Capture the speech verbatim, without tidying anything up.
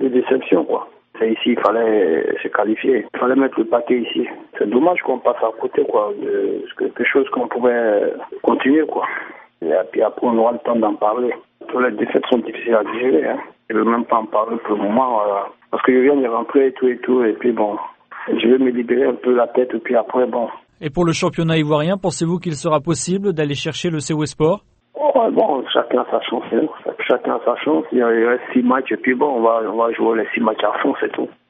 de déception, quoi. C'est ici, il fallait se qualifier. Il fallait mettre le paquet ici. C'est dommage qu'on passe à côté, quoi, de quelque chose qu'on pouvait continuer, quoi. Et puis après, on aura le temps d'en parler. Toutes les défaites sont difficiles à digérer, hein. Je ne veux même pas en parler pour le moment, voilà. Parce que je viens de rentrer et tout et tout, et puis bon, je vais me libérer un peu la tête, et puis après, bon. Et pour le championnat ivoirien, pensez-vous qu'il sera possible d'aller chercher le C O Sport? Oh, bon, chacun a sa chance, hein. Chacun a sa chance. Il reste six matchs, et puis bon, on va, on va jouer les six matchs à fond, c'est tout.